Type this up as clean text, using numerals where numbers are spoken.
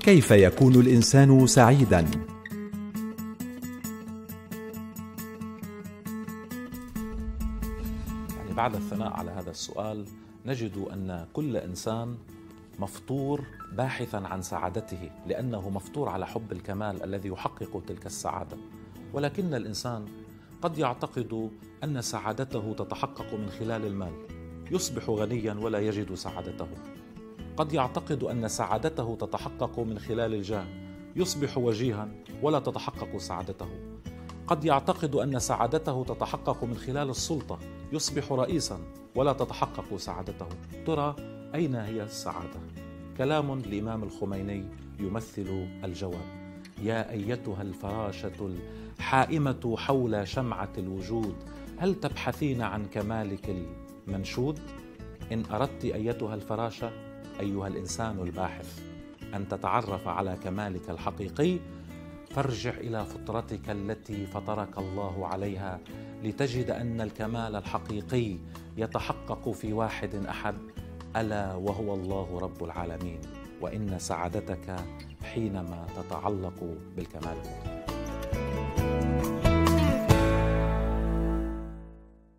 كيف يكون الإنسان سعيداً؟ بعد الثناء على هذا السؤال نجد أن كل إنسان مفطور باحثا عن سعادته، لأنه مفطور على حب الكمال الذي يحقق تلك السعادة. ولكن الإنسان قد يعتقد أن سعادته تتحقق من خلال المال، يصبح غنيا ولا يجد سعادته. قد يعتقد أن سعادته تتحقق من خلال الجاه، يصبح وجيها ولا تتحقق سعادته. قد يعتقد أن سعادته تتحقق من خلال السلطة، يصبح رئيسا ولا تتحقق سعادته. ترى أين هي السعادة؟ كلام الإمام الخميني يمثل الجواب. يا أيتها الفراشة الحائمة حول شمعة الوجود، هل تبحثين عن كمالك المنشود؟ إن أردت أيتها الفراشة أيها الإنسان الباحث أن تتعرف على كمالك الحقيقي، فارجع إلى فطرتك التي فطرك الله عليها، لتجد أن الكمال الحقيقي يتحقق في واحد أحد، ألا وهو الله رب العالمين. وإن سعادتك حينما تتعلق بالكمال المطلق.